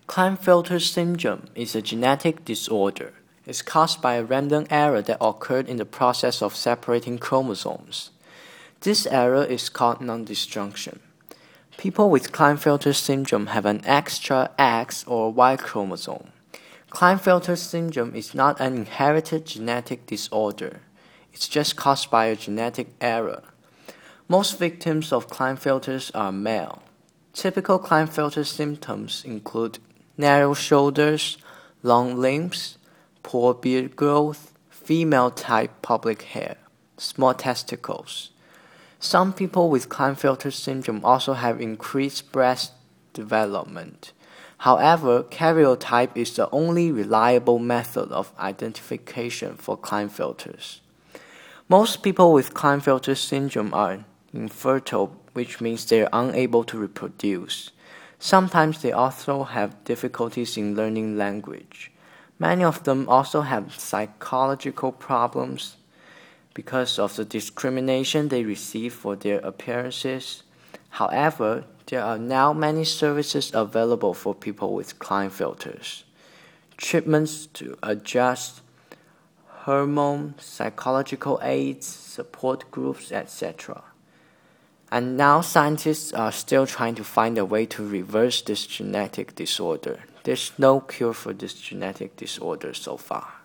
Klinefelter syndrome is a genetic disorder. It's caused by a random error that occurred in the process of separating chromosomes. This error is called non-disjunction. People with Klinefelter syndrome have an extra X or Y chromosome. Klinefelter syndrome is not an inherited genetic disorder. It's just caused by a genetic error. Most victims of Klinefelters are male. Typical Klinefelter symptoms include narrow shoulders, long limbs, poor beard growth, female-type pubic hair, small testicles. Some people with Klinefelter syndrome also have increased breast development. However, karyotype is the only reliable method of identification for Klinefelters. Most people with Klinefelter syndrome are infertile, which means they are unable to reproduce. Sometimes they also have difficulties in learning language. Many of them also have psychological problems because of the discrimination they receive for their appearances. However, there are now many services available for people with Klinefelters. Treatments to adjust hormone, psychological aids, support groups, etc. And now scientists are still trying to find a way to reverse this genetic disorder. There's no cure for this genetic disorder so far.